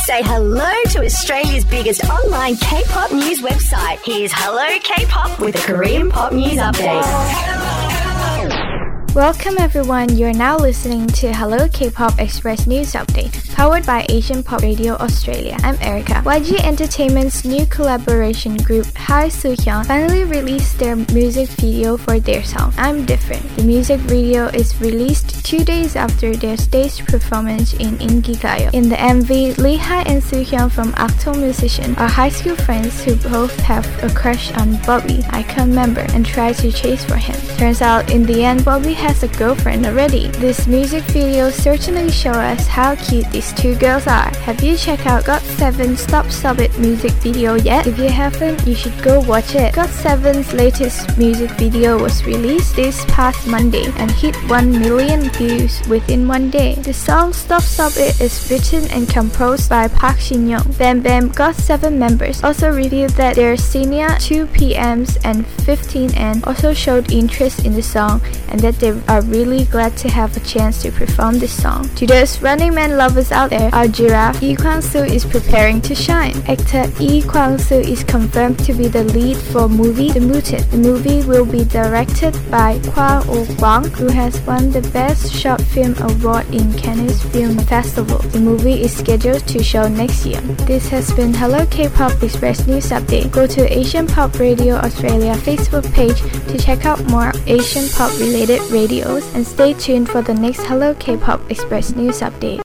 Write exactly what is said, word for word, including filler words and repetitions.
Say hello to Australia's biggest online K-pop news website. Here's Hello K-pop with a Korean pop news update. Welcome everyone, you're now listening to Hello K-pop Express News Update, powered by Asian Pop Radio Australia. I'm Erica. Y G Entertainment's new collaboration group, Hi Soohyun, finally released their music video for their song, I'm Different. The music video is released two days after their stage performance in Inkigayo. In the M V, Lee Hi and Soohyun from Acto Musician are high school friends who both have a crush on Bobby, icon member, and try to chase for him. Turns out, in the end, Bobby has a girlfriend already. This music video certainly shows us how cute these two girls are. Have you checked out got seven's Stop Stop It music video yet? If you haven't, you should go watch it. got seven's latest music video was released this past Monday and hit one million views within one day. The song Stop Stop It is written and composed by Park Shin-young. Bam Bam got seven members also revealed that their senior two P Ms and fifteen N also showed interest in the song and that they are really glad to have a chance to perform this song. To those Running Man lovers out there, our giraffe Lee Kwang-soo is preparing to shine. Actor Lee Kwang-soo is confirmed to be the lead for movie The Mutant. The movie will be directed by Kwang Oh-kwang, who has won the Best Short Film Award in Cannes Film Festival. The movie is scheduled to show next year. This has been Hello K-pop Express News Update. Go to Asian Pop Radio Australia Facebook page to check out more Asian pop related radios and stay tuned for the next Hello K-pop Express News Update.